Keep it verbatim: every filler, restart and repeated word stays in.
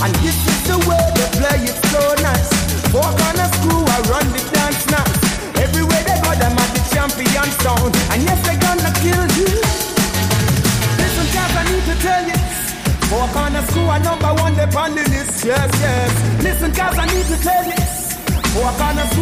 And this is the way they play it so nice. Four corner screw, I run the dance nice. Everywhere they go, them are the champion sound. And yes, they're gonna kill you. Listen, cause I need to tell you, four corner screw are number one, they on the list. Yes, yes. Listen, cause I need to tell you, four corner screw